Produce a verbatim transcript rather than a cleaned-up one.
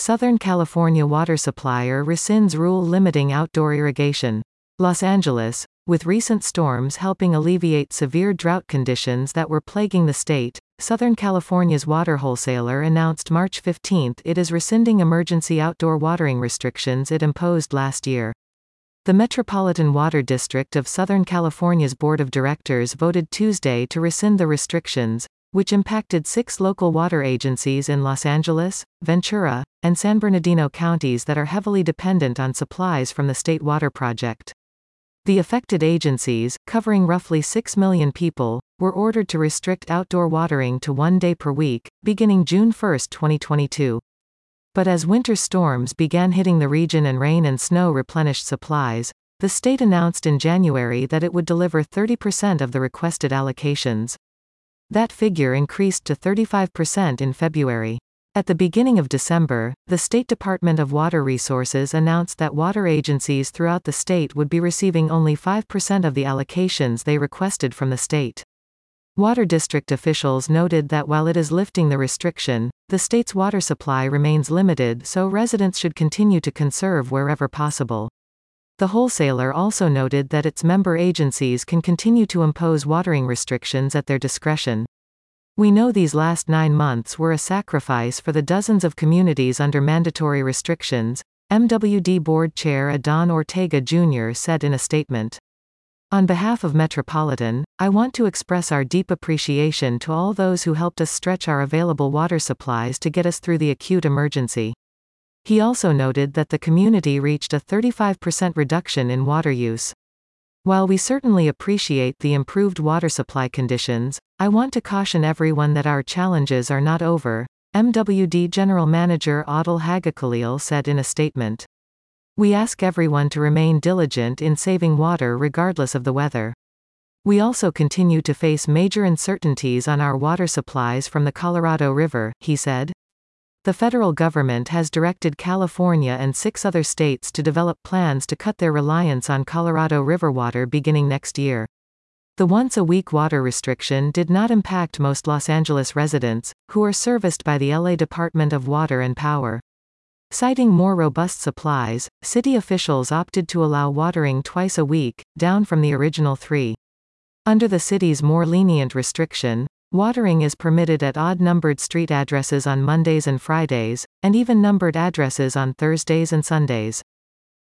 Southern California water supplier rescinds rule limiting outdoor irrigation. Los Angeles, with recent storms helping alleviate severe drought conditions that were plaguing the state, Southern California's water wholesaler announced March fifteenth it is rescinding emergency outdoor watering restrictions it imposed last year. The Metropolitan Water District of Southern California's Board of Directors voted Tuesday to rescind the restrictions, which impacted six local water agencies in Los Angeles, Ventura, and San Bernardino counties that are heavily dependent on supplies from the State Water Project. The affected agencies, covering roughly six million people, were ordered to restrict outdoor watering to one day per week, beginning June first, twenty twenty-two. But as winter storms began hitting the region and rain and snow replenished supplies, the state announced in January that it would deliver thirty percent of the requested allocations. That figure increased to thirty-five percent in February. At the beginning of December, the State Department of Water Resources announced that water agencies throughout the state would be receiving only five percent of the allocations they requested from the state. Water district officials noted that while it is lifting the restriction, the state's water supply remains limited, so residents should continue to conserve wherever possible. The wholesaler also noted that its member agencies can continue to impose watering restrictions at their discretion. We know these last nine months were a sacrifice for the dozens of communities under mandatory restrictions, M W D Board Chair Adán Ortega Junior said in a statement. On behalf of Metropolitan, I want to express our deep appreciation to all those who helped us stretch our available water supplies to get us through the acute emergency. He also noted that the community reached a thirty-five percent reduction in water use. While we certainly appreciate the improved water supply conditions, I want to caution everyone that our challenges are not over, M W D General Manager Adel Hagakhalil said in a statement. We ask everyone to remain diligent in saving water regardless of the weather. We also continue to face major uncertainties on our water supplies from the Colorado River, he said. The federal government has directed California and six other states to develop plans to cut their reliance on Colorado River water beginning next year. The once-a-week water restriction did not impact most Los Angeles residents, who are serviced by the L A Department of Water and Power. Citing more robust supplies, city officials opted to allow watering twice a week, down from the original three. Under the city's more lenient restriction, watering is permitted at odd-numbered street addresses on Mondays and Fridays, and even-numbered addresses on Thursdays and Sundays.